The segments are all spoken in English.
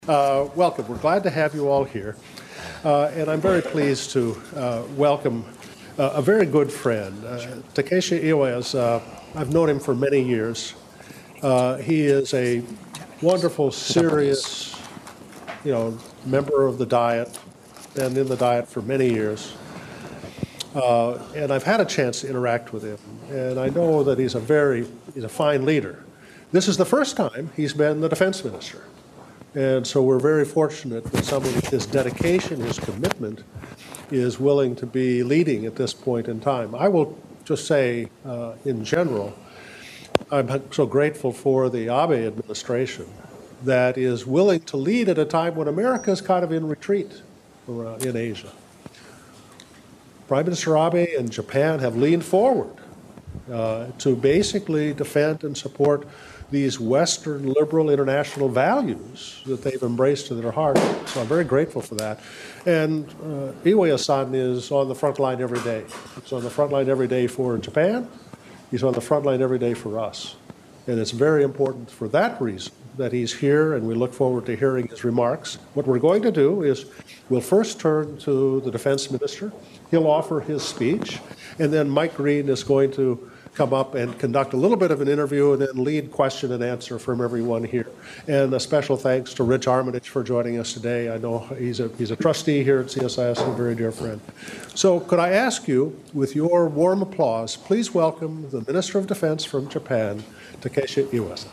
Welcome. We're glad to have you all here. And I'm very pleased to welcome a very good friend. Takeshi Iwais, I've known him for many years. He is a wonderful, serious, member of the Diet, been in the Diet for many years. And I've had a chance to interact with him. And I know that he's a fine leader. This is the first time he's been the defense minister. And so we're very fortunate that someone with his dedication, his commitment, is willing to be leading at this point in time. I will just say, in general, I'm so grateful for the Abe administration that is willing to lead at a time when America is kind of in retreat in Asia. Prime Minister Abe and Japan have leaned forward to basically defend and support these Western liberal international values that they've embraced to their heart. So I'm very grateful for that. And Iwais-san is on the front line every day. He's on the front line every day for Japan. He's on the front line every day for us. And it's very important for that reason that he's here, and we look forward to hearing his remarks. What we're going to do is we'll first turn to the defense minister. He'll offer his speech, and then Mike Green is going to come up and conduct a little bit of an interview and then lead question and answer from everyone here. And a special thanks to Rich Armitage for joining us today. I know he's a trustee here at CSIS and a very dear friend. So could I ask you, with your warm applause, please welcome the Minister of Defense from Japan, Takeshi Iwais.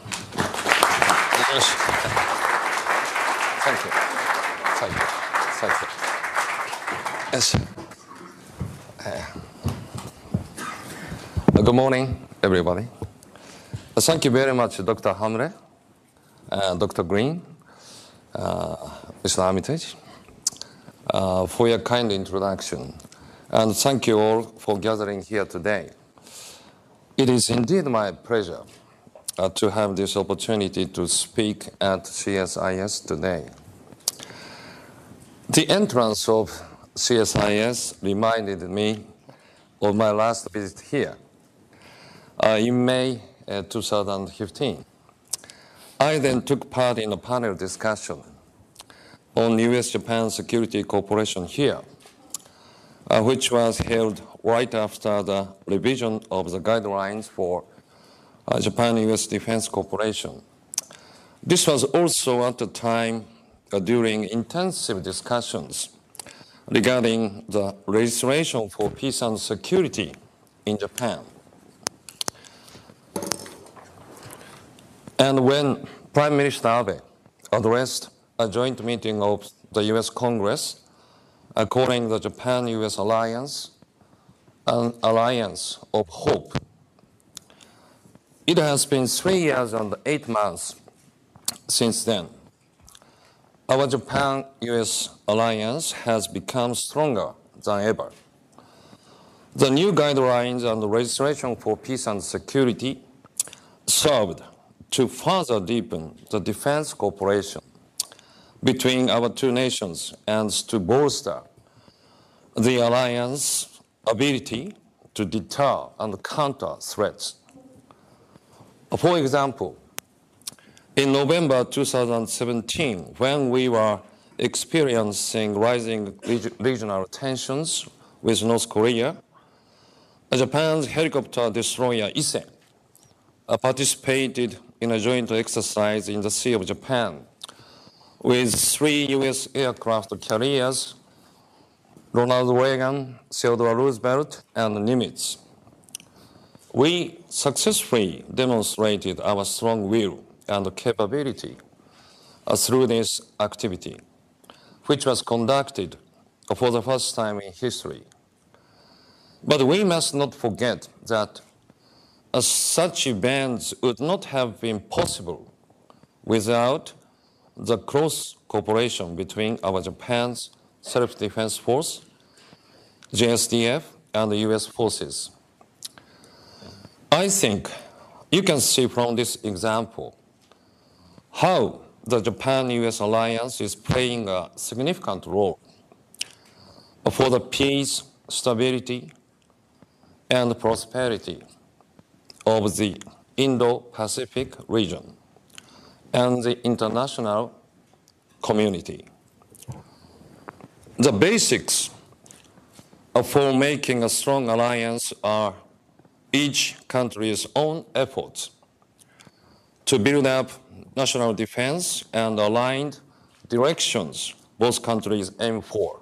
Thank you. Thank you. Thank you. Yes. Good morning, everybody. Thank you very much, Dr. Hamre, Dr. Green, Mr. Armitage, for your kind introduction. And thank you all for gathering here today. It is indeed my pleasure to have this opportunity to speak at CSIS today. The entrance of CSIS reminded me of my last visit here. In May 2015, I then took part in a panel discussion on U.S.-Japan Security Cooperation here, which was held right after the revision of the guidelines for Japan-U.S. Defense Cooperation. This was also at the time during intensive discussions regarding the legislation for peace and security in Japan. And when Prime Minister Abe addressed a joint meeting of the U.S. Congress calling the Japan-U.S. alliance an alliance of hope, it has been 3 years and 8 months since then. Our Japan-U.S. alliance has become stronger than ever. The new guidelines and legislation for peace and security served to further deepen the defense cooperation between our two nations and to bolster the alliance's ability to deter and counter threats. For example, in November 2017, when we were experiencing rising regional tensions with North Korea, Japan's helicopter destroyer Ise participated in a joint exercise in the Sea of Japan with 3 U.S. aircraft carriers, Ronald Reagan, Theodore Roosevelt, and Nimitz. We successfully demonstrated our strong will and capability through this activity, which was conducted for the first time in history. But we must not forget that such events would not have been possible without the close cooperation between our Japan's Self-Defense Force, JSDF, and the U.S. forces. I think you can see from this example how the Japan-U.S. alliance is playing a significant role for the peace, stability, and prosperity of the Indo-Pacific region and the international community. The basics for making a strong alliance are each country's own efforts to build up national defense and aligned directions both countries aim for.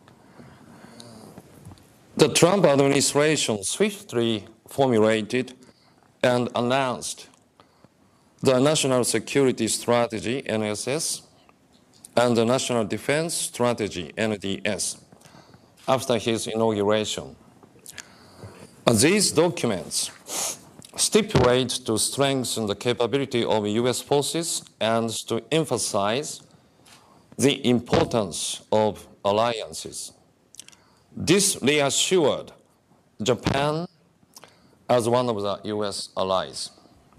The Trump administration swiftly formulated and announced the National Security Strategy, NSS, and the National Defense Strategy, NDS, after his inauguration. These documents stipulate to strengthen the capability of U.S. forces and to emphasize the importance of alliances. This reassured Japan as one of the U.S. allies.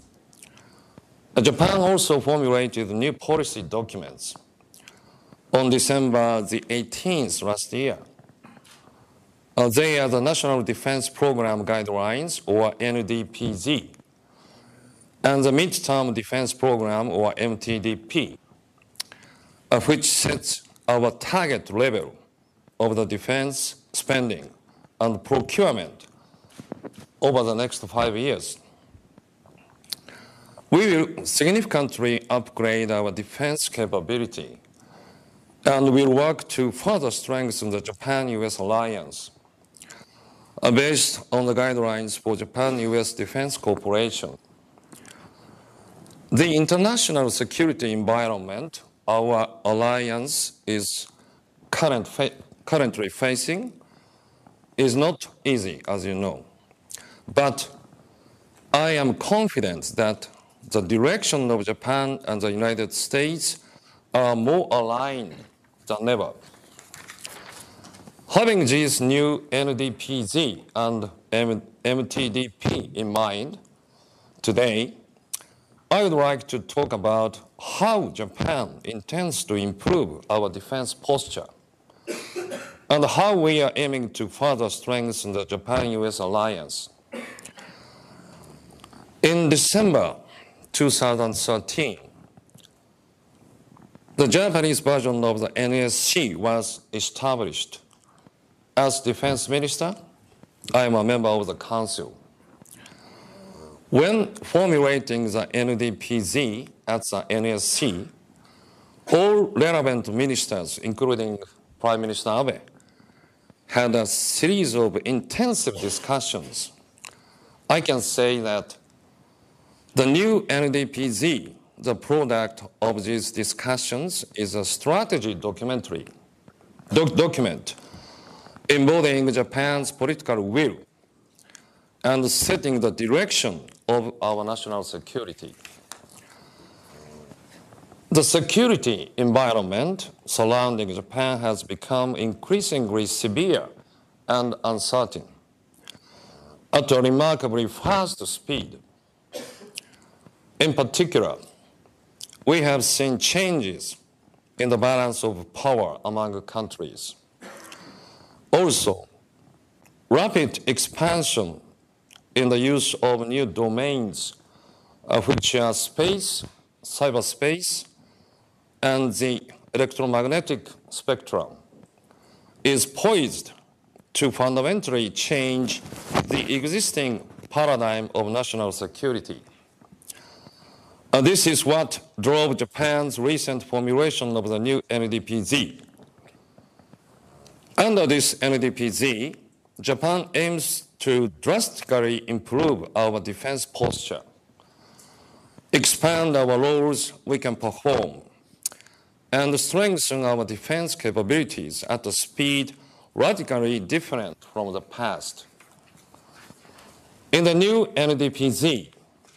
Japan also formulated new policy documents on December the 18th last year. They are the National Defense Program Guidelines, or NDPG, and the Midterm Defense Program, or MTDP, which sets our target level of the defense spending and procurement over the next 5 years. We will significantly upgrade our defense capability and will work to further strengthen the Japan-US alliance based on the guidelines for Japan-US Defense Cooperation. The international security environment our alliance is currently facing is not easy, as you know. But I am confident that the direction of Japan and the United States are more aligned than ever. Having these new NDPG and MTDP in mind, today, I would like to talk about how Japan intends to improve our defense posture and how we are aiming to further strengthen the Japan-US alliance. In December 2013, the Japanese version of the NSC was established. As defense minister, I am a member of the council. When formulating the NDPG at the NSC, all relevant ministers, including Prime Minister Abe, had a series of intensive discussions. I can say that the new NDPG, the product of these discussions, is a strategy document embodying Japan's political will and setting the direction of our national security. The security environment surrounding Japan has become increasingly severe and uncertain at a remarkably fast speed. In particular, we have seen changes in the balance of power among countries. Also, rapid expansion in the use of new domains, which are space, cyberspace, and the electromagnetic spectrum, is poised to fundamentally change the existing paradigm of national security. This is what drove Japan's recent formulation of the new NDPG. Under this NDPG, Japan aims to drastically improve our defense posture, expand our roles we can perform, and strengthen our defense capabilities at a speed radically different from the past. In the new NDPG,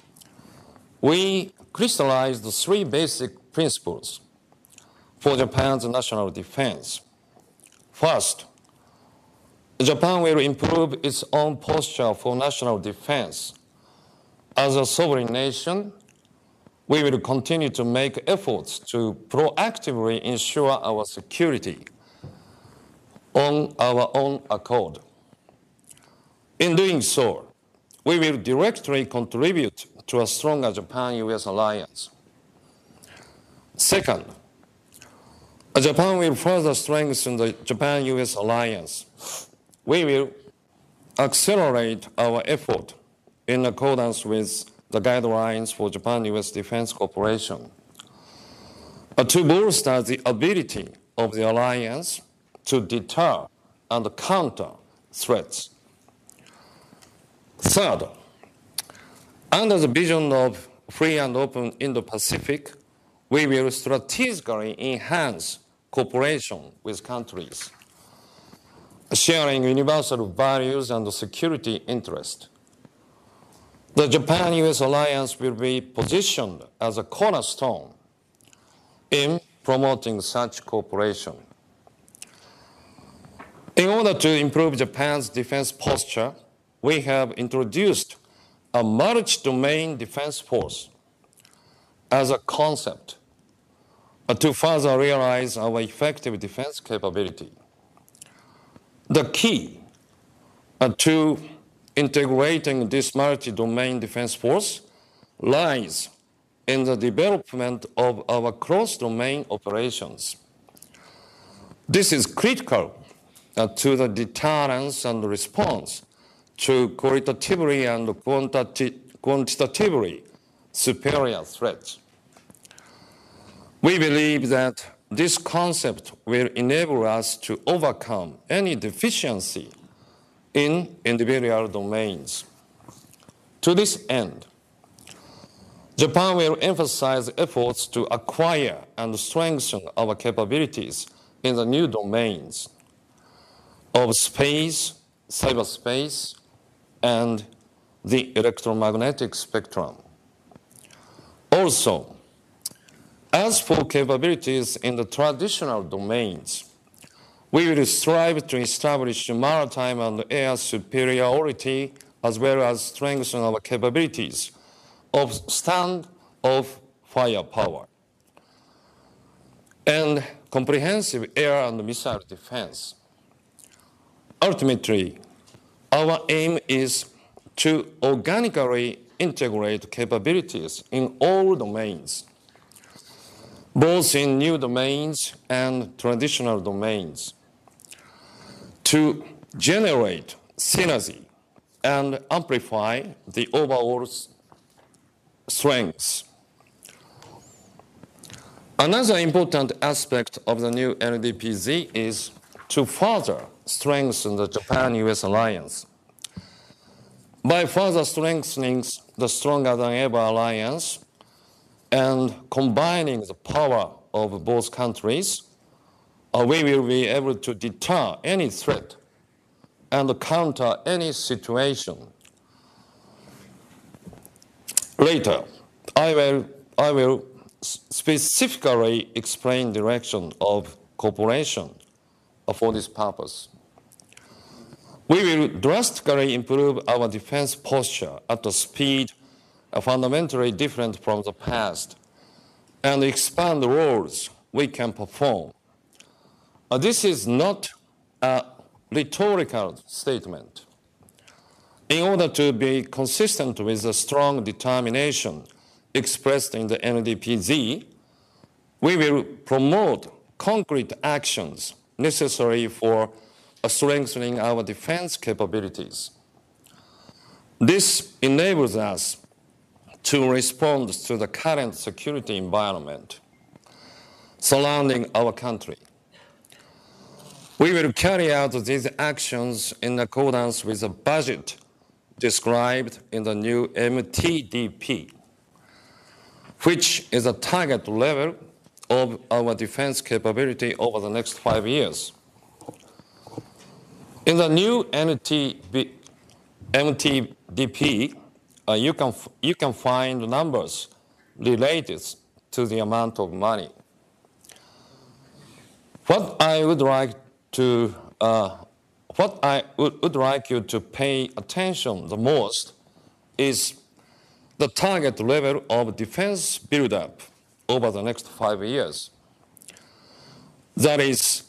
we crystallized the three basic principles for Japan's national defense. First, Japan will improve its own posture for national defense. As a sovereign nation, we will continue to make efforts to proactively ensure our security on our own accord. In doing so, we will directly contribute to a stronger Japan-US alliance. Second, Japan will further strengthen the Japan-US alliance. We will accelerate our effort in accordance with the guidelines for Japan-US defense cooperation to bolster the ability of the alliance to deter and counter threats. Third, under the vision of free and open Indo-Pacific, we will strategically enhance cooperation with countries sharing universal values and security interests. The Japan-US alliance will be positioned as a cornerstone in promoting such cooperation. In order to improve Japan's defense posture, we have introduced a multi-domain defense force as a concept to further realize our effective defense capability. The key to integrating this multi-domain defense force lies in the development of our cross-domain operations. This is critical to the deterrence and response to qualitatively and quantitatively superior threats. We believe that this concept will enable us to overcome any deficiency in individual domains. To this end, Japan will emphasize efforts to acquire and strengthen our capabilities in the new domains of space, cyberspace, and the electromagnetic spectrum. Also, as for capabilities in the traditional domains, we will strive to establish maritime and air superiority as well as strengthen our capabilities of stand-off firepower and comprehensive air and missile defense. Ultimately, our aim is to organically integrate capabilities in all domains, both in new domains and traditional domains, to generate synergy and amplify the overall strengths. Another important aspect of the new NDPZ is to further strengthen the Japan-US alliance. By further strengthening the stronger than ever alliance and combining the power of both countries, we will be able to deter any threat and counter any situation. Later, I will specifically explain direction of cooperation for this purpose. We will drastically improve our defense posture at a speed fundamentally different from the past and expand the roles we can perform. This is not a rhetorical statement. In order to be consistent with the strong determination expressed in the NDPZ, we will promote concrete actions necessary for strengthening our defense capabilities. This enables us to respond to the current security environment surrounding our country. We will carry out these actions in accordance with the budget described in the new MTDP, which is a target level of our defense capability over the next 5 years. In the new MTDP, you can find numbers related to the amount of money. What I would like you to pay attention the most is the target level of defense buildup over the next 5 years. That is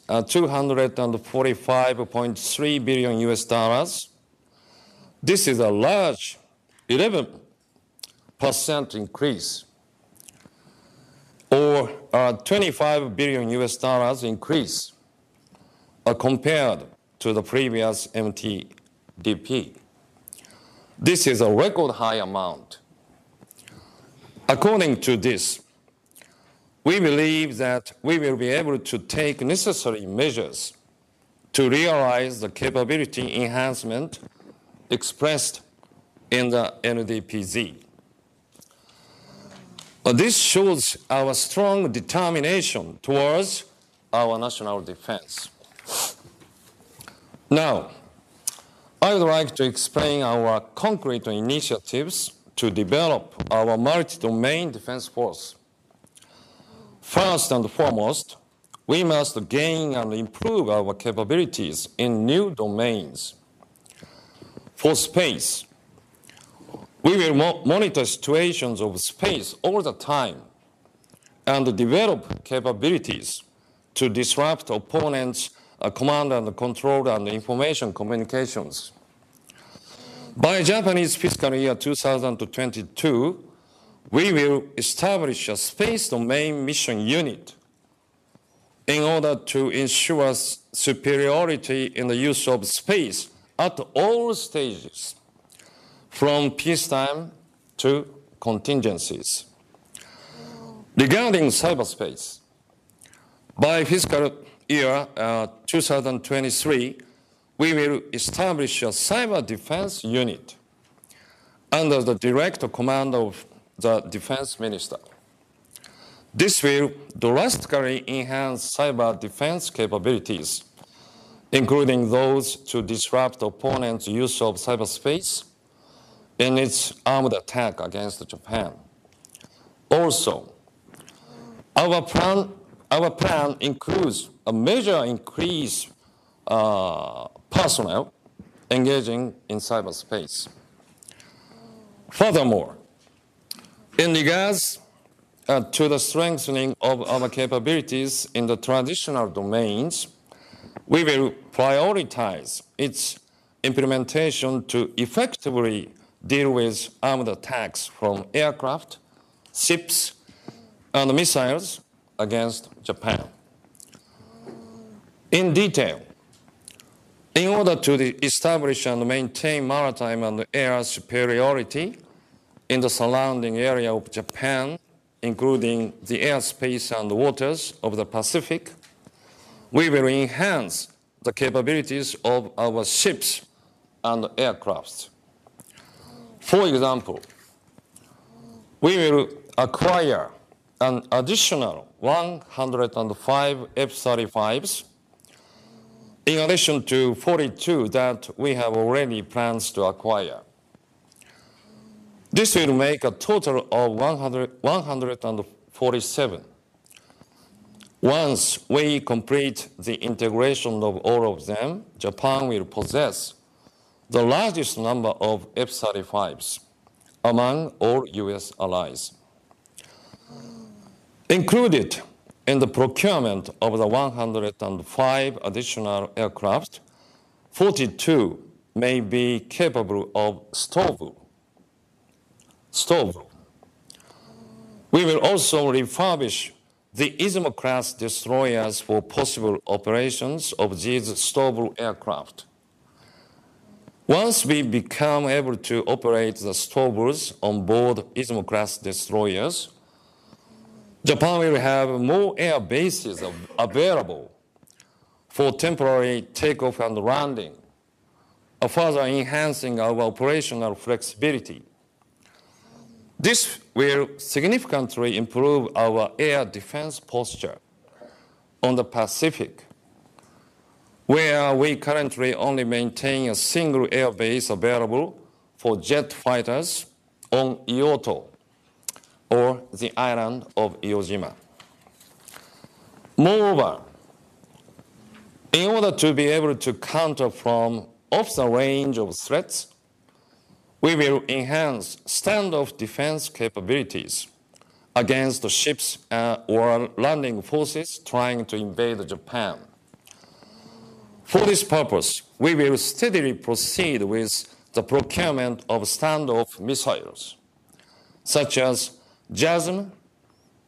$245.3 billion US dollars. This is a large 11% increase or a 25 billion US dollars increase compared to the previous MTDP. This is a record high amount. According to this, we believe that we will be able to take necessary measures to realize the capability enhancement expressed in the NDPZ. This shows our strong determination towards our national defense. Now, I would like to explain our concrete initiatives to develop our multi-domain defense force. First and foremost, we must gain and improve our capabilities in new domains. For space, we will monitor situations of space all the time and develop capabilities to disrupt opponents' command and control and information communications. By Japanese fiscal year 2022, we will establish a space domain mission unit in order to ensure superiority in the use of space at all stages, from peacetime to contingencies. Regarding cyberspace, by fiscal year 2023, we will establish a cyber defense unit under the direct command of the defense minister. This will drastically enhance cyber defense capabilities, including those to disrupt opponents' use of cyberspace in its armed attack against Japan. Also, our plan includes a major increase personnel engaging in cyberspace. Furthermore, in regards to the strengthening of our capabilities in the traditional domains, we will prioritize its implementation to effectively deal with armed attacks from aircraft, ships, and missiles against Japan. In detail, in order to establish and maintain maritime and air superiority in the surrounding area of Japan, including the airspace and waters of the Pacific, we will enhance the capabilities of our ships and aircraft. For example, we will acquire an additional 105 F-35s, in addition to 42 that we have already plans to acquire. This will make a total of 147. Once we complete the integration of all of them, Japan will possess the largest number of F-35s among all US allies. Included in the procurement of the 105 additional aircraft, 42 may be capable of STOVL. We will also refurbish the Izumo-class destroyers for possible operations of these STOVL aircraft. Once we become able to operate the STOVLs on board Izumo-class destroyers, Japan will have more air bases available for temporary takeoff and landing, further enhancing our operational flexibility. This will significantly improve our air defense posture on the Pacific, where we currently only maintain a single air base available for jet fighters on Ioto, or the island of Iwo-jima. Moreover, in order to be able to counter from off the range of threats, we will enhance standoff defense capabilities against the ships or landing forces trying to invade Japan. For this purpose, we will steadily proceed with the procurement of standoff missiles, such as JASSM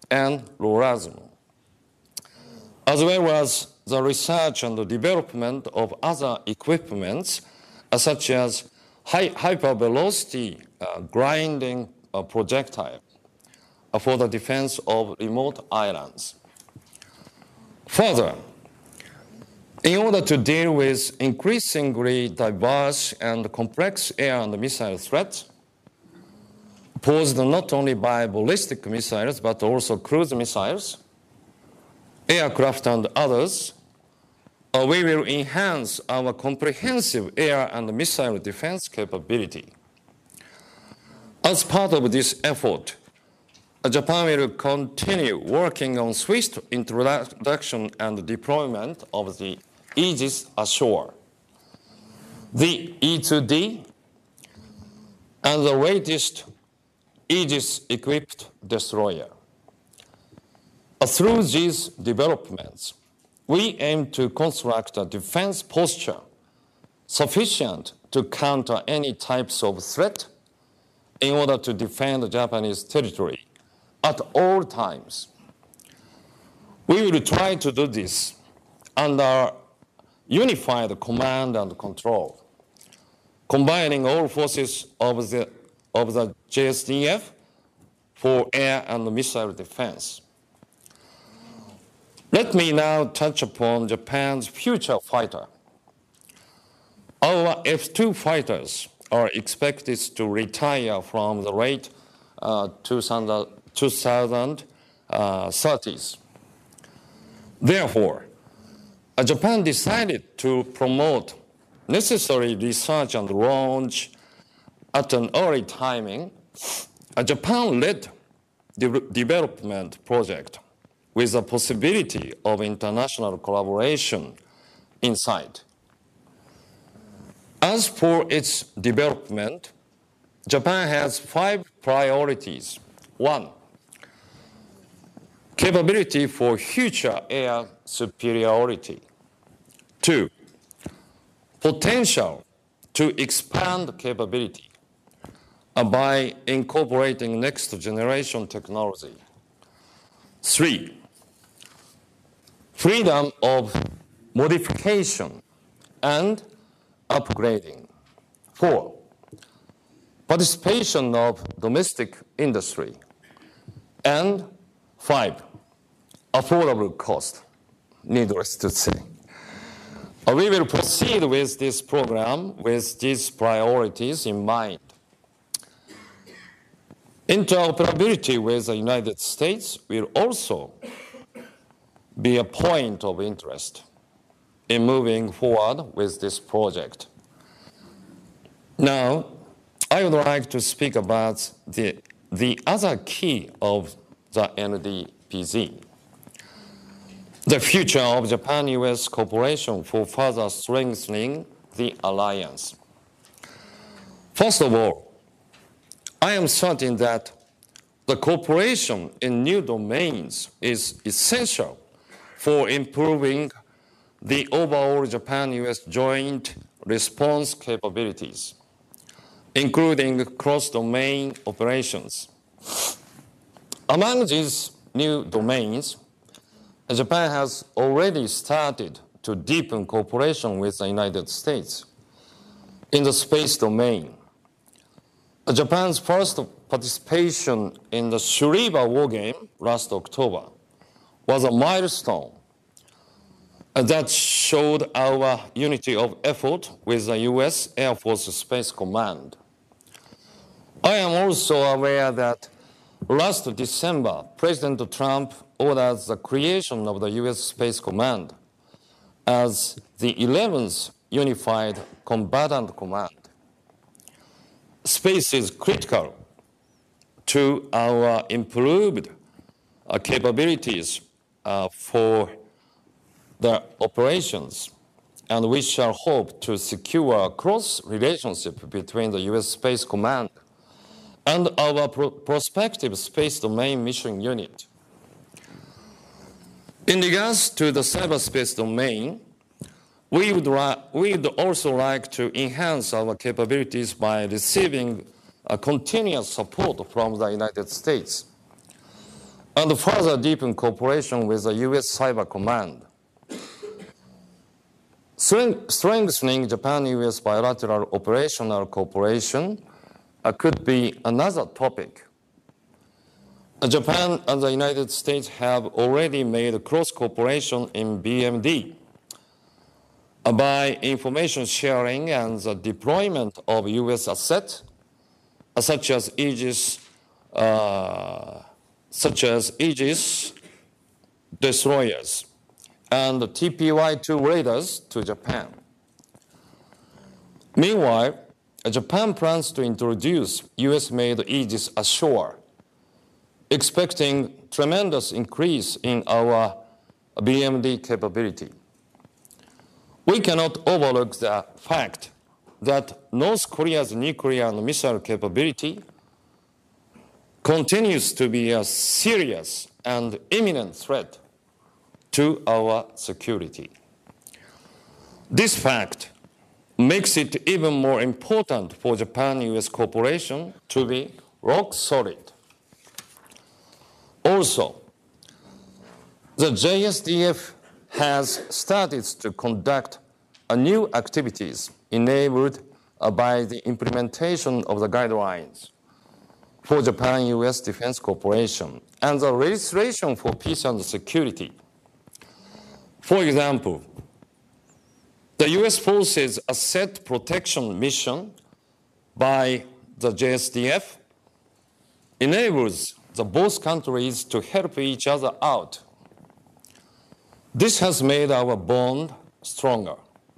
and LoRaSM, as well as the research and the development of other equipments such as hypervelocity grinding projectile for the defense of remote islands. Further, in order to deal with increasingly diverse and complex air and missile threats posed not only by ballistic missiles but also cruise missiles, aircraft and others, we will enhance our comprehensive air and missile defense capability. As part of this effort, Japan will continue working on swift introduction and deployment of the Aegis Ashore, the E-2D, and the latest Aegis-equipped destroyer. Through these developments, we aim to construct a defense posture sufficient to counter any types of threat in order to defend Japanese territory at all times. We will try to do this under unified command and control, combining all forces of the JSDF for air and missile defense. Let me now touch upon Japan's future fighter. Our F-2 fighters are expected to retire from the late 2030s. Therefore, Japan decided to promote necessary research and launch at an early timing a Japan-led development project with a possibility of international collaboration in sight. As for its development, Japan has 5 priorities. 1, capability for future air superiority. 2, potential to expand capability by incorporating next generation technology. 3, freedom of modification and upgrading. 4, participation of domestic industry. And 5, affordable cost, needless to say. We will proceed with this program with these priorities in mind. Interoperability with the United States will also be a point of interest in moving forward with this project. Now, I would like to speak about the other key of the NDPZ, the future of Japan-US cooperation for further strengthening the alliance. First of all, I am certain that the cooperation in new domains is essential for improving the overall Japan-US joint response capabilities, including cross-domain operations. Among these new domains, Japan has already started to deepen cooperation with the United States in the space domain. Japan's first participation in the Shuriba war game last October was a milestone that showed our unity of effort with the U.S. Air Force Space Command. I am also aware that last December, President Trump ordered the creation of the U.S. Space Command as the 11th Unified Combatant Command. Space is critical to our improved capabilities for the operations, and we shall hope to secure a close relationship between the U.S. Space Command and our prospective space domain mission unit. In regards to the cyberspace domain, we would also like to enhance our capabilities by receiving a continuous support from the United States. and further deepen cooperation with the U.S. Cyber Command. Strengthening Japan-U.S. bilateral operational cooperation could be another topic. Japan and the United States have already made close cooperation in BMD by information sharing and the deployment of U.S. assets such as Aegis destroyers and TPY-2 radars to Japan. Meanwhile, Japan plans to introduce US-made Aegis ashore, expecting tremendous increase in our BMD capability. We cannot overlook the fact that North Korea's nuclear and missile capability continues to be a serious and imminent threat to our security. This fact makes it even more important for Japan-US cooperation to be rock solid. Also, the JSDF has started to conduct new activities enabled by the implementation of the guidelines for Japan-US defense cooperation and the registration for peace and security. For example, the US Forces Asset Protection Mission by the JSDF enables both countries to help each other out. This has made our bond stronger.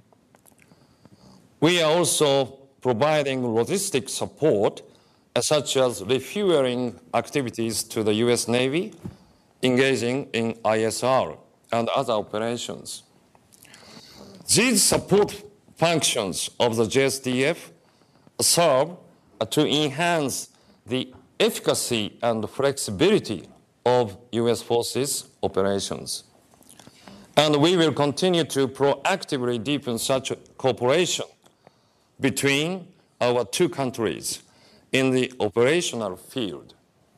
We are also providing logistic support such as refueling activities to the US Navy engaging in ISR and other operations. These support functions of the JSDF serve to enhance the efficacy and flexibility of US forces operations. And we will continue to proactively deepen such cooperation between our two countries in the operational field.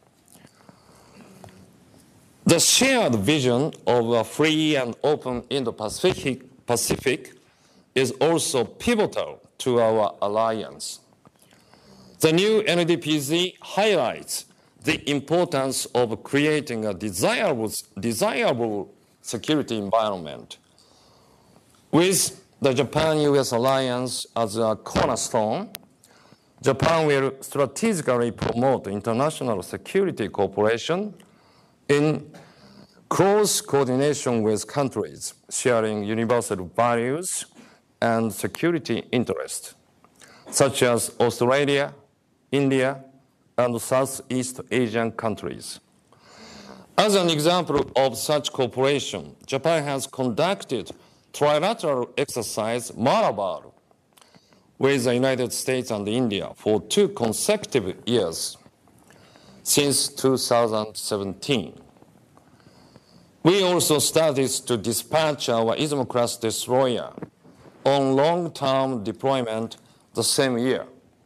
The shared vision of a free and open Indo-Pacific is also pivotal to our alliance. The new NDPZ highlights the importance of creating a desirable security environment. With the Japan-US alliance as a cornerstone, Japan will strategically promote international security cooperation in close coordination with countries sharing universal values and security interests, such as Australia, India, and Southeast Asian countries. As an example of such cooperation, Japan has conducted trilateral exercise Malabar with the United States and India for 2 consecutive years since 2017. We also started to dispatch our Izumo-class destroyer on long-term deployment the same year.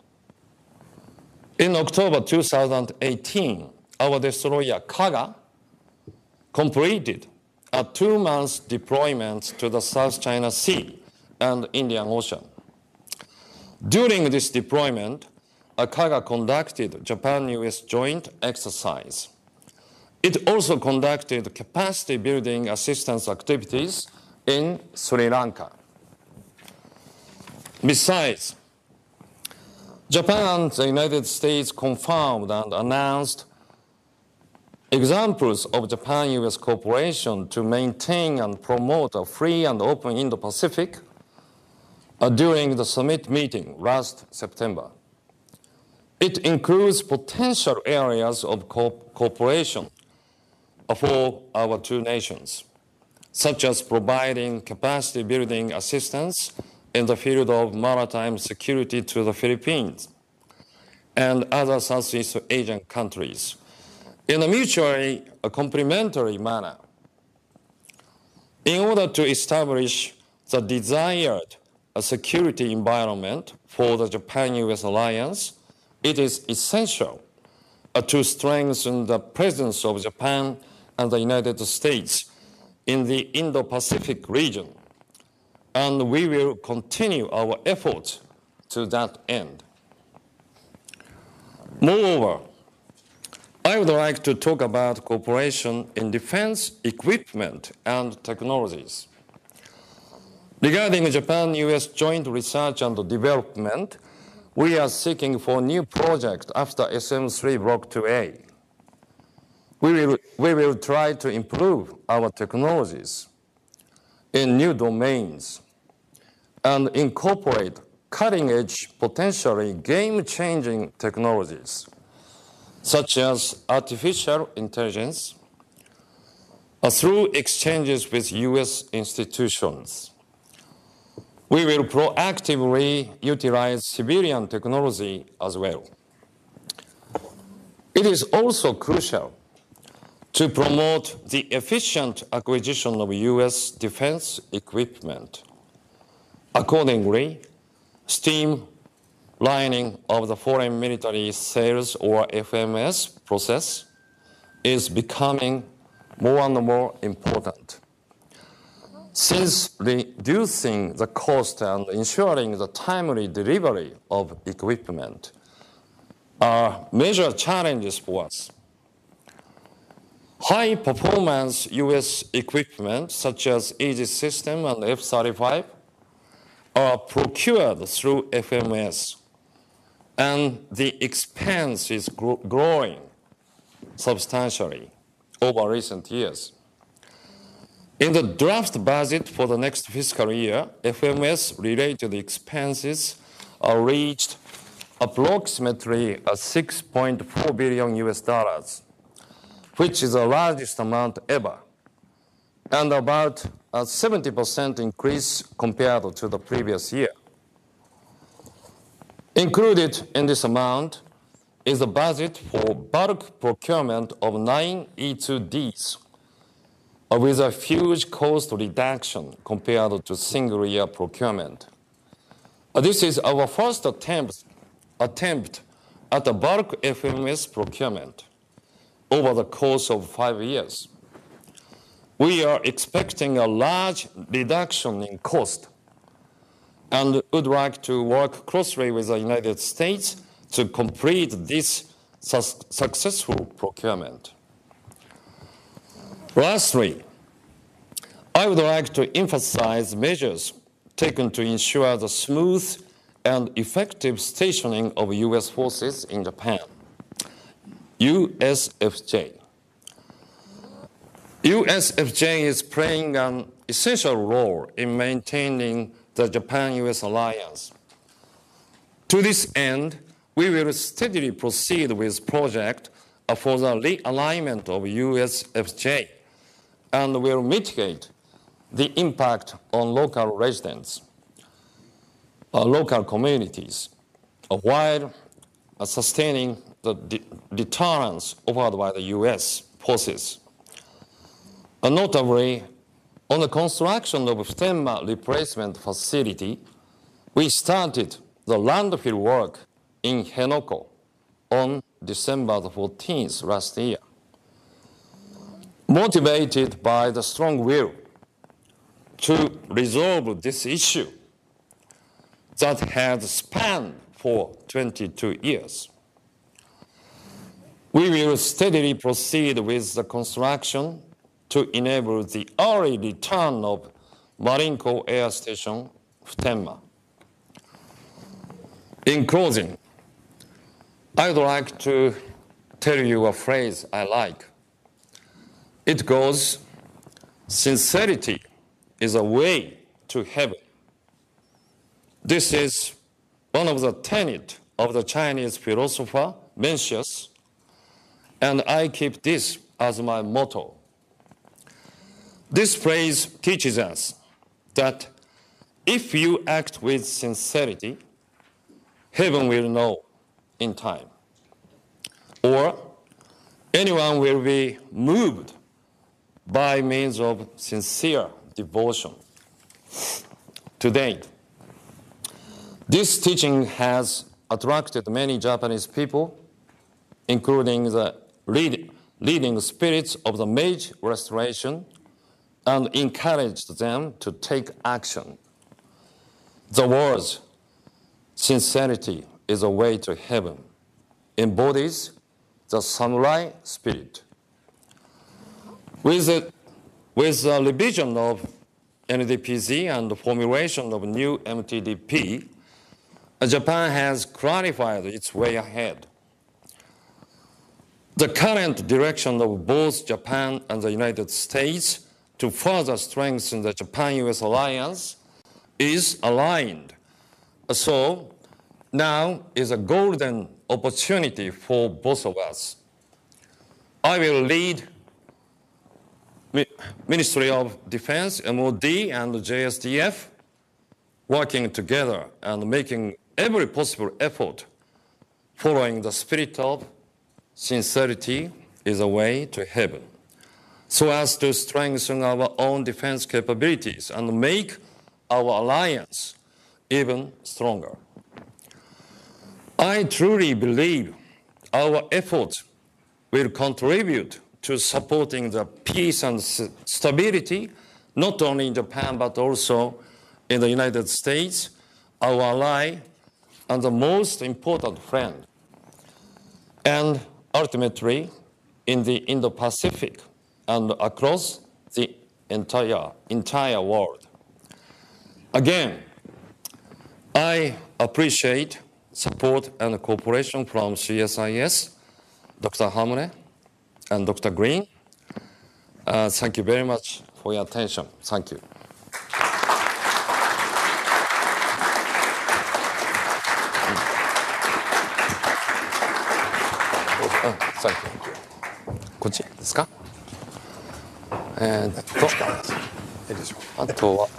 In October 2018, our destroyer Kaga completed a 2-month deployment to the South China Sea and Indian Ocean. During this deployment, Kaga conducted Japan-US joint exercise. It also conducted capacity building assistance activities in Sri Lanka. Besides, Japan and the United States confirmed and announced examples of Japan-US cooperation to maintain and promote a free and open Indo-Pacific during the summit meeting last September. It includes potential areas of cooperation for our two nations, such as providing capacity building assistance in the field of maritime security to the Philippines and other Southeast Asian countries in a mutually complementary manner. In order to establish the desired security environment for the Japan-US alliance, it is essential to strengthen the presence of Japan and the United States in the Indo-Pacific region, and we will continue our efforts to that end. Moreover, I would like to talk about cooperation in defense equipment and technologies. Regarding Japan-US joint research and development, we are seeking for new projects after SM3 Block 2A. We will try to improve our technologies in new domains and incorporate cutting-edge, potentially game-changing technologies, such as artificial intelligence, through exchanges with US institutions. We will proactively utilize civilian technology as well. It is also crucial to promote the efficient acquisition of US defense equipment. Accordingly, streamlining of the foreign military sales or FMS process is becoming more and more important. Since reducing the cost and ensuring the timely delivery of equipment are major challenges for us. High-performance US equipment, such as Aegis system and F-35, are procured through FMS, and the expense is growing substantially over recent years. In the draft budget for the next fiscal year, FMS-related expenses are reached approximately $6.4 billion, which is the largest amount ever, and about a 70% increase compared to the previous year. Included in this amount is the budget for bulk procurement of 9 E-2Ds, with a huge cost reduction compared to single-year procurement. This is our first attempt at a bulk FMS procurement over the course of 5 years. We are expecting a large reduction in cost and would like to work closely with the United States to complete this successful procurement. Lastly, I would like to emphasize measures taken to ensure the smooth and effective stationing of US forces in Japan. USFJ. USFJ is playing an essential role in maintaining the Japan-US alliance. To this end, we will steadily proceed with projects for the realignment of USFJ and will mitigate the impact on local residents, local communities, while sustaining the deterrence offered by the US forces. Notably, on the construction of Phtenma replacement facility, we started the landfill work in Henoko on December 14th last year. Motivated by the strong will to resolve this issue that had spanned for 22 years. We will steadily proceed with the construction to enable the early return of Marine Corps Air Station Phtenma. In closing, I would like to tell you a phrase I like. It goes, "Sincerity is a way to heaven." This is one of the tenets of the Chinese philosopher Mencius, and I keep this as my motto. This phrase teaches us that if you act with sincerity, heaven will know in time, or anyone will be moved by means of sincere devotion. To date, this teaching has attracted many Japanese people including the leading spirits of the Meiji Restoration, and encouraged them to take action. The words, "Sincerity is a way to heaven," embodies the samurai spirit. With the revision of NDPZ and the formulation of new MTDP, Japan has clarified its way ahead. The current direction of both Japan and the United States to further strengthen the Japan-US alliance is aligned. So now is a golden opportunity for both of us. I will lead Ministry of Defense, MOD, and JSDF working together and making every possible effort following the spirit of sincerity is a way to heaven, so as to strengthen our own defense capabilities and make our alliance even stronger. I truly believe our efforts will contribute to supporting the peace and stability, not only in Japan, but also in the United States, our ally and the most important friend, and ultimately in the Indo-Pacific and across the entire world. Again, I appreciate support and cooperation from CSIS, Dr. Hamune, and Dr. Green. Thank you very much for your attention. Thank you. Thank you. こっちですか？あとは。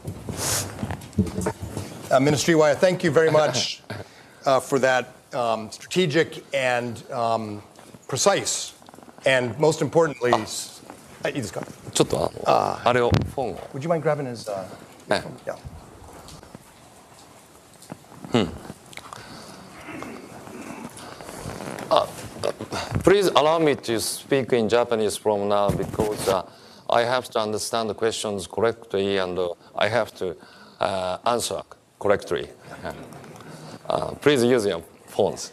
Minister Iwaya, thank you very much for that strategic and precise, and most importantly, いいですか？ ちょっとあれをフォンを。 Would you mind grabbing his? Yeah. Please allow me to speak in Japanese from now because I have to understand the questions correctly and I have to answer correctly. Please use your phones.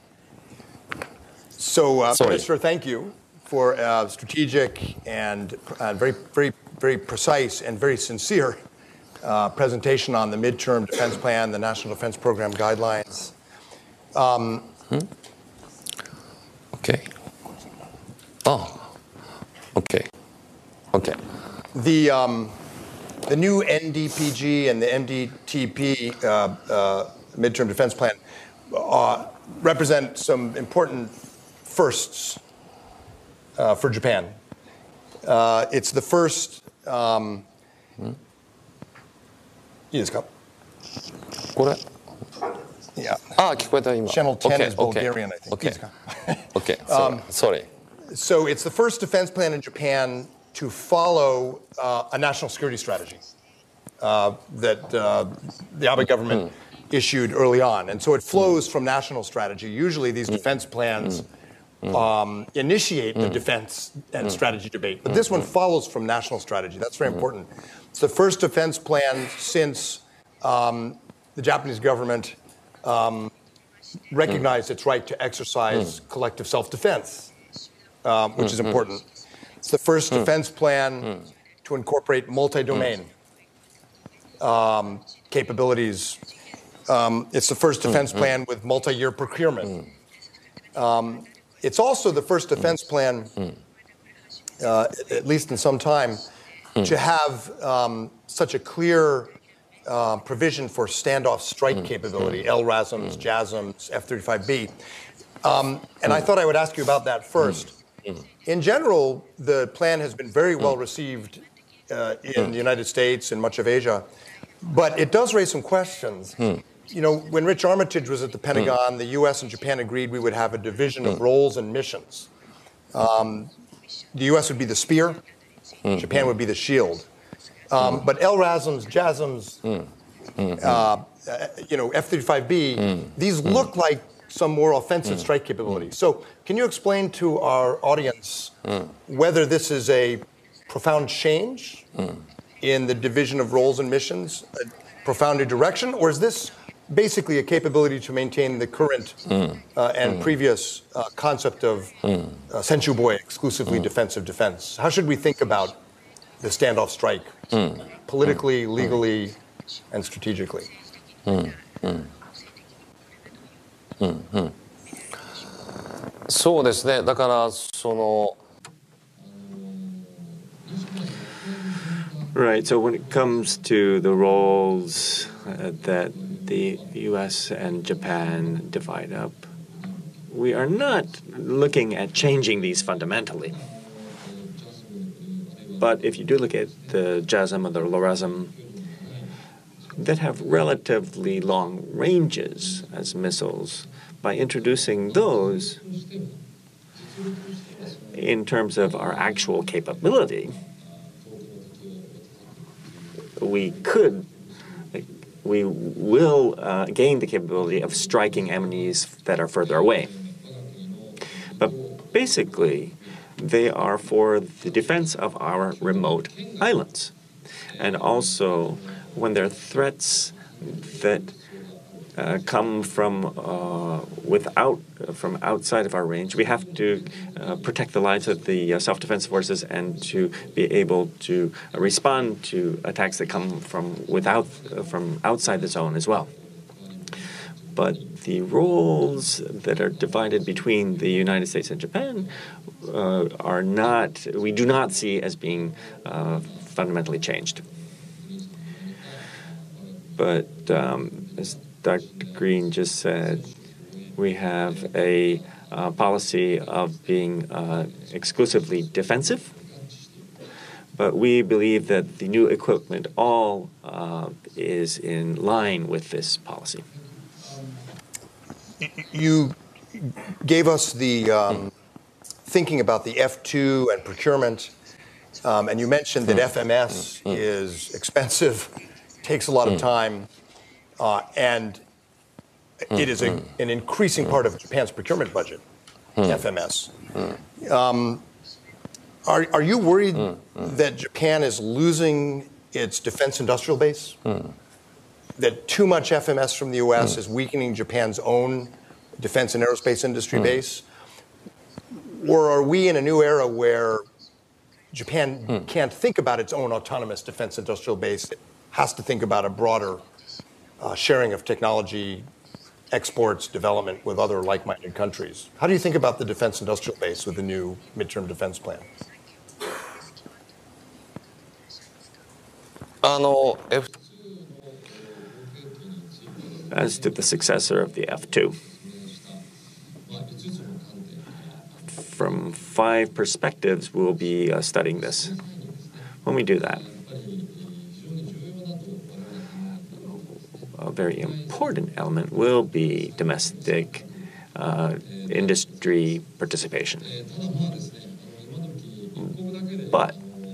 So, Minister, thank you for a strategic and very, very, very precise and very sincere presentation on the midterm defense plan, the National Defense Program guidelines. Okay. Oh, okay. Okay. The new NDPG and the MDTP midterm defense plan represent some important firsts for Japan. It's the first. いいですか？ これ。 Yeah. 聞こえた今。 Channel 10 is Bulgarian, I think. Okay. いいですか？ Okay. Sorry. So it's the first defense plan in Japan to follow a national security strategy that the Abe government issued early on. And so it flows from national strategy. Usually these defense plans initiate the defense and strategy debate. But this one follows from national strategy. That's very important. It's the first defense plan since the Japanese government recognized its right to exercise collective self-defense, which is important. It's the first defense plan to incorporate multi-domain capabilities. It's the first defense plan with multi-year procurement. It's also the first defense plan, at least in some time, to have such a clear provision for standoff strike capability, LRASMs, JASMs, F-35B. And I thought I would ask you about that first. In general, the plan has been very well received in the United States and much of Asia, but it does raise some questions. You know, when Rich Armitage was at the Pentagon, the US and Japan agreed we would have a division of roles and missions. The US would be the spear, Japan would be the shield. But LRASMs, JASMs, you know, F-35B, these look like some more offensive strike capability. So can you explain to our audience whether this is a profound change in the division of roles and missions, a profound new direction, or is this basically a capability to maintain the current and previous concept of Senshuboi, exclusively defensive defense? How should we think about the standoff strike, politically, legally, and strategically? そうですね。だからその Right. So when it comes to the roles that the U.S. and Japan divide up, we are not looking at changing these fundamentally. But if you do look at the JASM or the LRASM that have relatively long ranges as missiles, by introducing those in terms of our actual capability, we will gain the capability of striking enemies that are further away. But basically, they are for the defense of our remote islands. And also, when there are threats that come from outside of our range, we have to protect the lives of the self-defense forces and to be able to respond to attacks that come from outside the zone as well. But the roles that are divided between the United States and Japan we do not see as being fundamentally changed. But as Dr. Green just said, we have a policy of being exclusively defensive, but we believe that the new equipment all is in line with this policy. You gave us the thinking about the F2 and procurement, and you mentioned that FMS is expensive, takes a lot of time, and it is an increasing part of Japan's procurement budget, FMS. Are you worried that Japan is losing its defense industrial base? That too much FMS from the U.S. is weakening Japan's own defense and aerospace industry base? Or are we in a new era where Japan can't think about its own autonomous defense industrial base? It has to think about a broader sharing of technology, exports, development with other like-minded countries. How do you think about the defense industrial base with the new midterm defense plan? As to the successor of the F2, from 5 perspectives, we'll be studying this. When we do that, a very important element will be domestic industry participation. But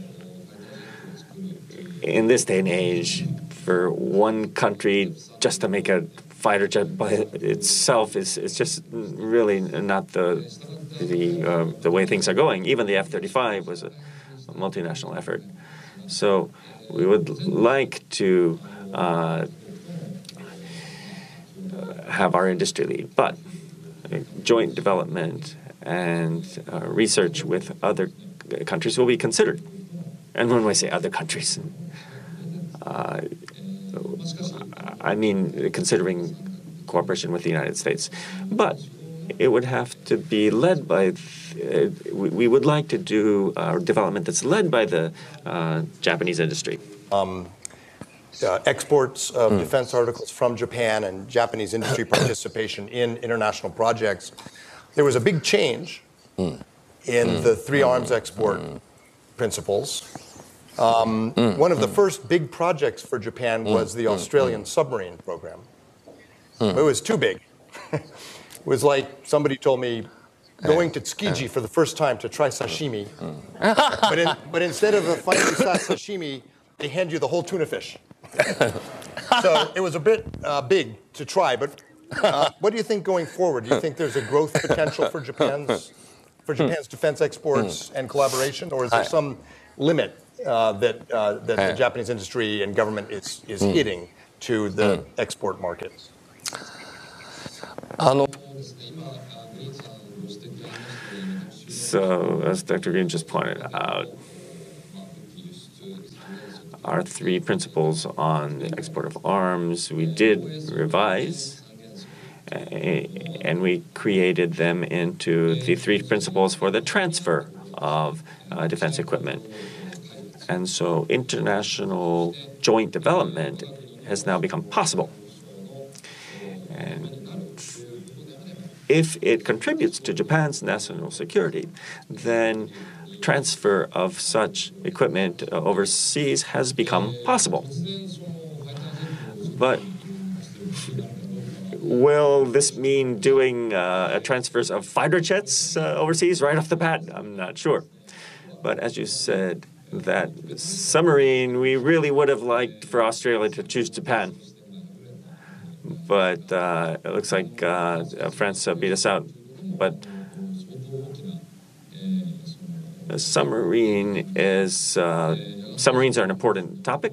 in this day and age, for one country just to make a fighter jet by itself is just really not the way things are going. Even the F-35 was a multinational effort. So we would like to have our industry lead, but joint development and research with other countries will be considered. And when I say other countries, I mean considering cooperation with the United States. But it would have to be led by, we would like to do development that's led by the Japanese industry. Exports of defense articles from Japan and Japanese industry participation in international projects. There was a big change in the 3 arms export principles. One of the first big projects for Japan was the Australian submarine program. It was too big. It was like somebody told me going to Tsukiji for the first time to try sashimi. But instead of a finely sized sashimi, they hand you the whole tuna fish. So it was a bit big to try, but What do you think going forward? Do you think there's a growth potential for Japan's defense exports and collaboration, or is there some limit that the Japanese industry and government is hitting to the export market? So, as Dr. Green just pointed out, our three principles on the export of arms, we did revise, and we created them into the three principles for the transfer of defense equipment. And so international joint development has now become possible. And if it contributes to Japan's national security, then transfer of such equipment overseas has become possible. But will this mean doing transfers of fighter jets overseas right off the bat? I'm not sure. But as you said, that submarine, we really would have liked for Australia to choose Japan. But it looks like France beat us out. But submarines are an important topic.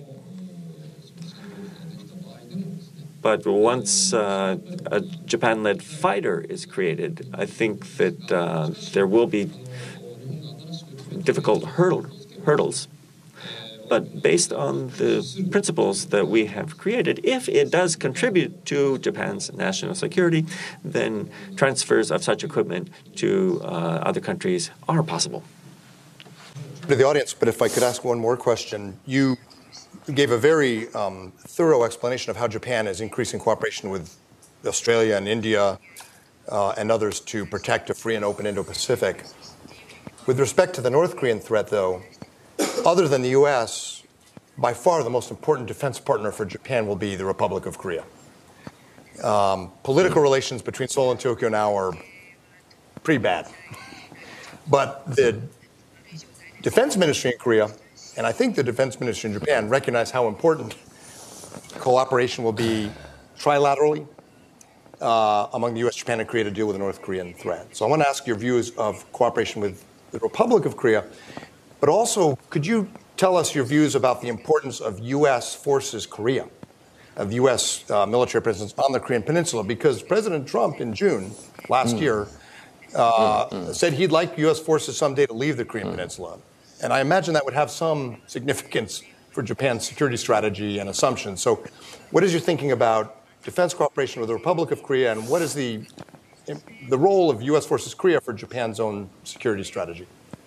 But once a Japan-led fighter is created, I think that there will be difficult hurdles. But based on the principles that we have created, if it does contribute to Japan's national security, then transfers of such equipment to other countries are possible. To the audience, but if I could ask one more question. You gave a very thorough explanation of how Japan is increasing cooperation with Australia and India and others to protect a free and open Indo-Pacific. With respect to the North Korean threat, though, other than the U.S., by far the most important defense partner for Japan will be the Republic of Korea. Political relations between Seoul and Tokyo now are pretty bad. But the defense ministry in Korea, and I think the defense ministry in Japan, recognize how important cooperation will be trilaterally among the U.S., Japan, and Korea to deal with the North Korean threat. So I want to ask your views of cooperation with the Republic of Korea, but also could you tell us your views about the importance of U.S. forces Korea, of U.S. Military presence on the Korean Peninsula? Because President Trump in June last year said he'd like U.S. forces someday to leave the Korean Peninsula. And I imagine that would have some significance for Japan's security strategy and assumptions. So what is your thinking about defense cooperation with the Republic of Korea, and what is the role of U.S. forces Korea for Japan's own security strategy?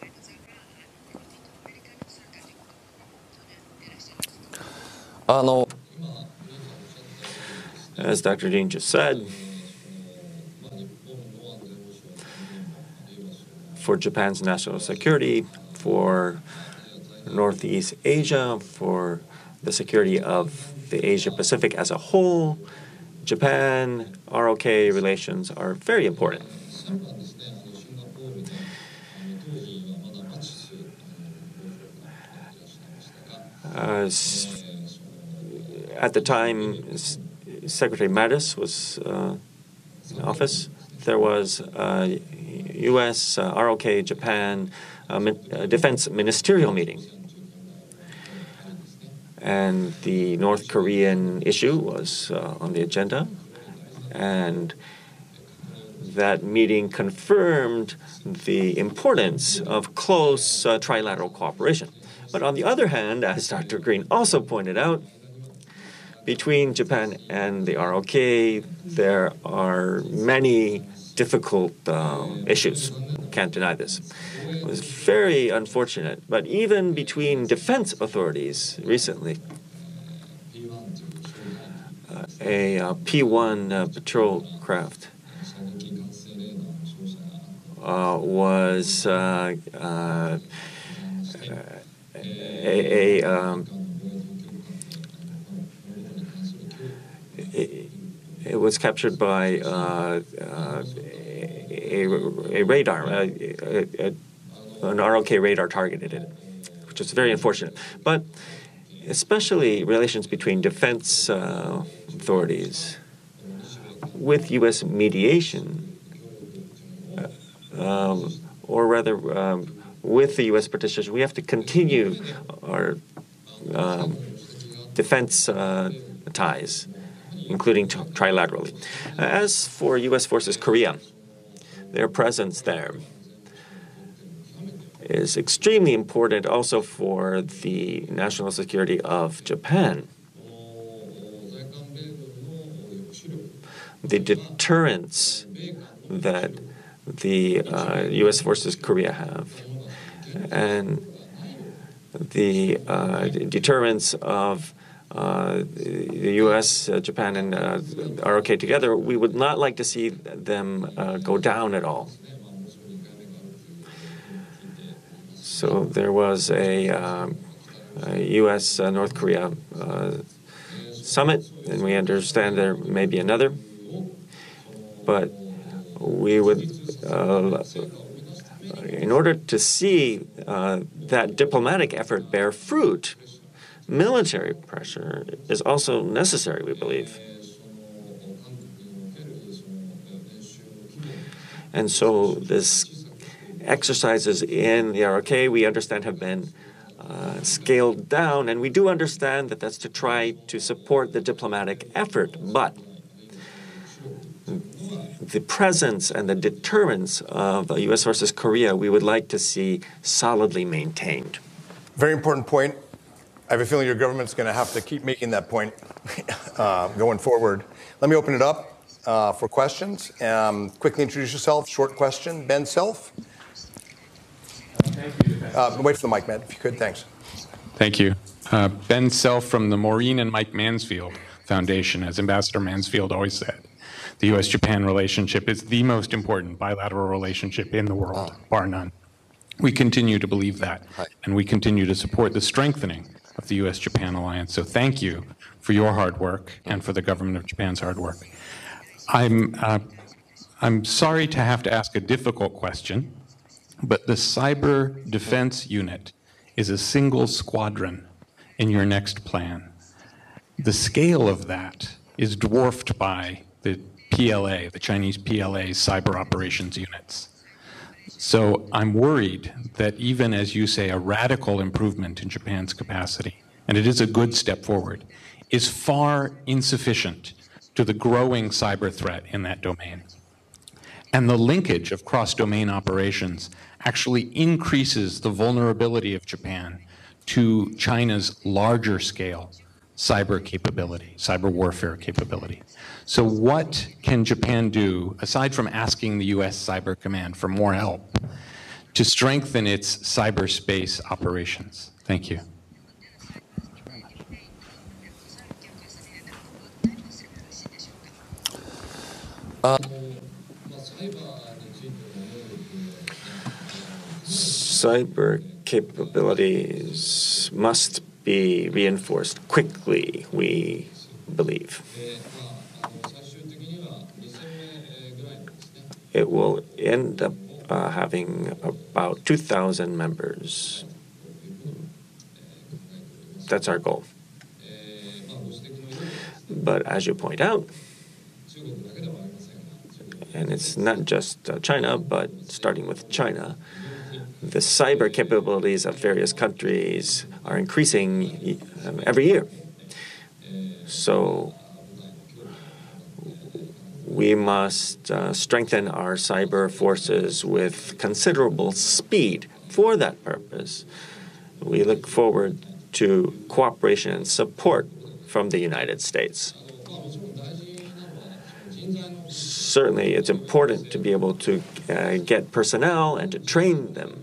As Dr. Dean just said, for Japan's national security, for Northeast Asia, for the security of the Asia-Pacific as a whole, Japan-ROK relations are very important. At the time Secretary Mattis was in office, there was a U.S. ROK Japan defense ministerial meeting. And the North Korean issue was on the agenda. And that meeting confirmed the importance of close trilateral cooperation. But on the other hand, as Dr. Green also pointed out, between Japan and the ROK, there are many difficult issues. Can't deny this. It was very unfortunate. But even between defense authorities recently, a P-1 patrol craft was it was captured by a radar, an ROK radar targeted it, which was very unfortunate. But especially relations between defense authorities with U.S. mediation, or rather with the U.S. participation, we have to continue our defense ties, including trilaterally. As for U.S. forces Korea, their presence there is extremely important also for the national security of Japan. The deterrence that the U.S. forces Korea have, and the deterrence of the U.S., Japan, and ROK together, we would not like to see them go down at all. So there was a U.S. North Korea summit, and we understand there may be another. But we would, in order to see that diplomatic effort bear fruit, military pressure is also necessary, we believe. And so this exercises in the ROK, we understand, have been scaled down, and we do understand that that's to try to support the diplomatic effort, but the presence and the deterrence of U.S. versus Korea, we would like to see solidly maintained. Very important point. I have a feeling your government's going to have to keep making that point going forward. Let me open it up for questions. Quickly introduce yourself. Short question. Ben Self. Thank you. Wait for the mic, Matt, if you could. Thanks. Thank you. Ben Self from the Maureen and Mike Mansfield Foundation. As Ambassador Mansfield always said, the U.S.-Japan relationship is the most important bilateral relationship in the world, bar none. We continue to believe that, and we continue to support the strengthening of the U.S.-Japan alliance. So thank you for your hard work and for the government of Japan's hard work. I'm sorry to have to ask a difficult question, but the cyber defense unit is a single squadron in your next plan. The scale of that is dwarfed by the PLA, the Chinese PLA cyber operations units. So I'm worried that even as you say, a radical improvement in Japan's capacity, and it is a good step forward, is far insufficient to the growing cyber threat in that domain. And the linkage of cross-domain operations actually increases the vulnerability of Japan to China's larger scale cyber capability, cyber warfare capability. So what can Japan do, aside from asking the U.S. Cyber Command for more help, to strengthen its cyberspace operations? Thank you. Cyber capabilities must be reinforced quickly, we believe. It will end up having about 2,000 members. That's our goal. But as you point out, and it's not just China, but starting with China, the cyber capabilities of various countries are increasing every year. So we must strengthen our cyber forces with considerable speed. For that purpose, we look forward to cooperation and support from the United States. Certainly, it's important to be able to get personnel and to train them.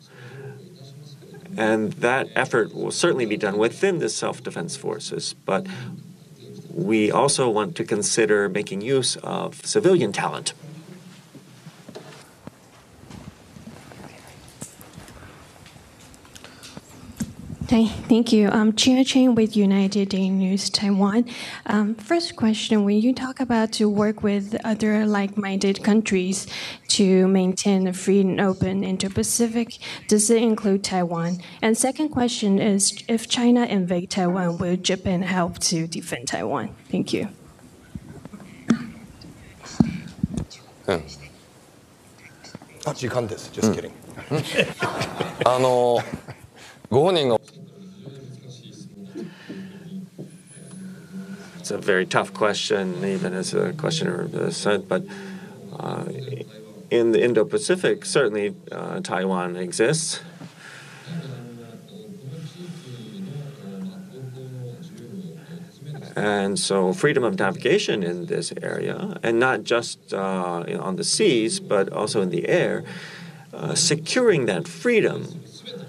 And that effort will certainly be done within the self-defense forces. But we also want to consider making use of civilian talent. Hi, thank you. Chia Chen with United Day News Taiwan. First question, when you talk about to work with other like-minded countries to maintain a free and open Indo-Pacific, does it include Taiwan? And second question is, if China invade Taiwan, will Japan help to defend Taiwan? Thank you. 時間です。Just kidding. ご本人が It's a very tough question, even as a questioner said, but in the Indo-Pacific, certainly Taiwan exists. And so freedom of navigation in this area, and not just on the seas, but also in the air, securing that freedom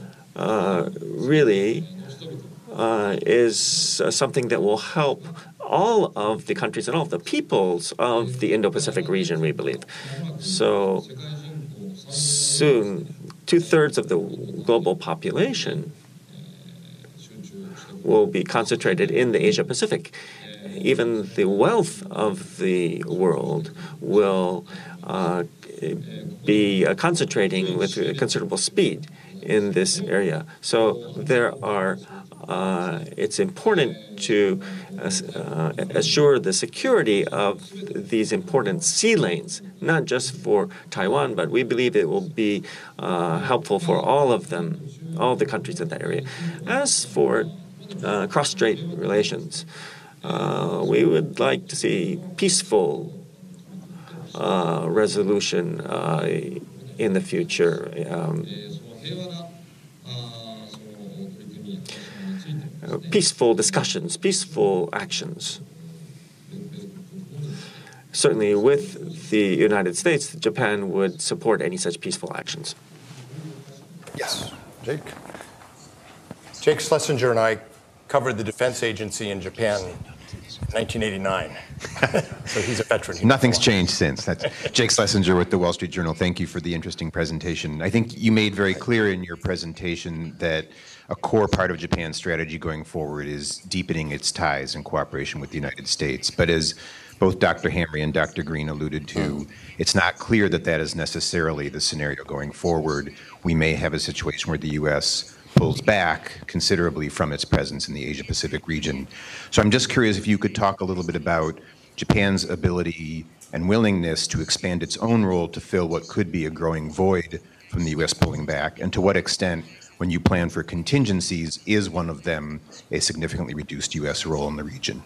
really is something that will help all of the countries and all of the peoples of the Indo-Pacific region, we believe. So soon, 2/3 of the global population will be concentrated in the Asia-Pacific. Even the wealth of the world will be concentrating with considerable speed in this area. So it's important to assure the security of these important sea lanes, not just for Taiwan, but we believe it will be helpful for all of them, all the countries in that area. As for cross-strait relations, we would like to see peaceful resolution in the future. Peaceful discussions, peaceful actions. Certainly with the United States, Japan would support any such peaceful actions. Yes, Jake. Jake Schlesinger and I covered the defense agency in Japan in 1989. So he's a veteran. Nothing's changed since. That's Jake Schlesinger with the Wall Street Journal. Thank you for the interesting presentation. I think you made very clear in your presentation that a core part of Japan's strategy going forward is deepening its ties and cooperation with the United States. But as both Dr. Hamre and Dr. Green alluded to, it's not clear that that is necessarily the scenario going forward. We may have a situation where the U.S. pulls back considerably from its presence in the Asia-Pacific region. So I'm just curious if you could talk a little bit about Japan's ability and willingness to expand its own role to fill what could be a growing void from the U.S. pulling back, and to what extent, when you plan for contingencies, is one of them a significantly reduced U.S. role in the region?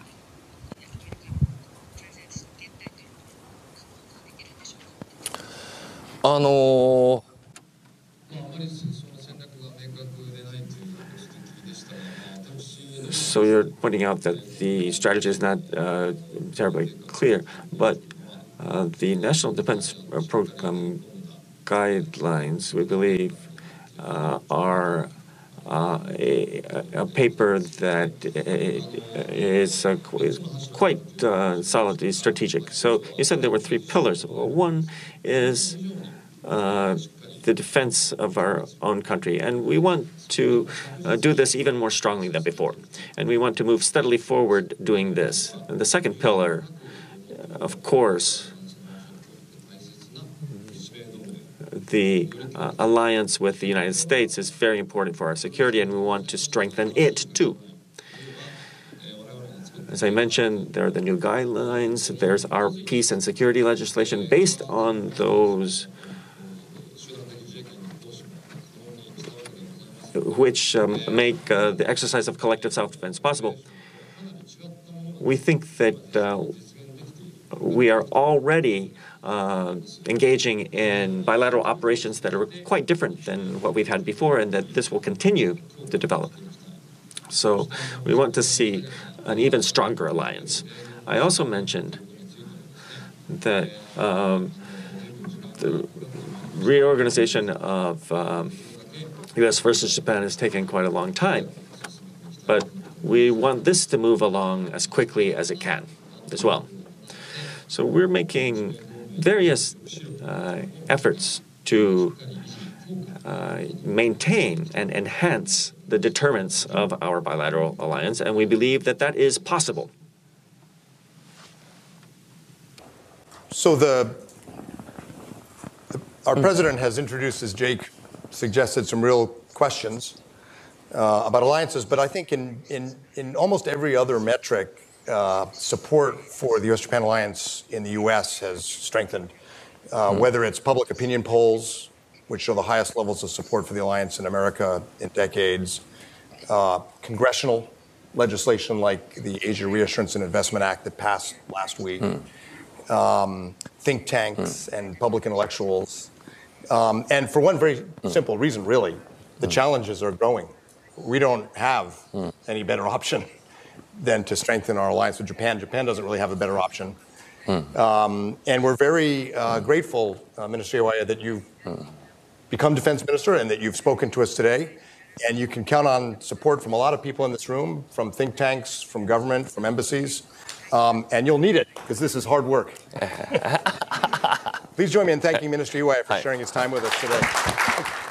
So you're pointing out that the strategy is not terribly clear, but the National Defense Program guidelines, we believe, are a paper that is quite solidly strategic. So you said there were 3 pillars. One is the defense of our own country, and we want to do this even more strongly than before. And we want to move steadily forward doing this. And the second pillar, of course, the alliance with the United States is very important for our security, and we want to strengthen it too. As I mentioned, there are the new guidelines. There's our peace and security legislation. Based on those, which make the exercise of collective self-defense possible, we think that we are already engaging in bilateral operations that are quite different than what we've had before, and that this will continue to develop. So we want to see an even stronger alliance. I also mentioned that the reorganization of U.S. versus Japan has taken quite a long time, but we want this to move along as quickly as it can as well. So we're making various efforts to maintain and enhance the deterrence of our bilateral alliance, and we believe that that is possible. So our president has introduced, as Jake suggested, some real questions about alliances, but I think in almost every other metric, support for the U.S.-Japan alliance in the U.S. has strengthened whether it's public opinion polls, which show the highest levels of support for the alliance in America in decades, congressional legislation like the Asia Reassurance and Investment Act that passed last week, think tanks and public intellectuals. And for one very simple reason, really, the challenges are growing. We don't have any better option than to strengthen our alliance with Japan. Japan doesn't really have a better option. And we're very grateful, Minister Iwaya, that you've become defense minister and that you've spoken to us today. And you can count on support from a lot of people in this room, from think tanks, from government, from embassies. And you'll need it, because this is hard work. Please join me in thanking Minister Iwaya for sharing his time with us today.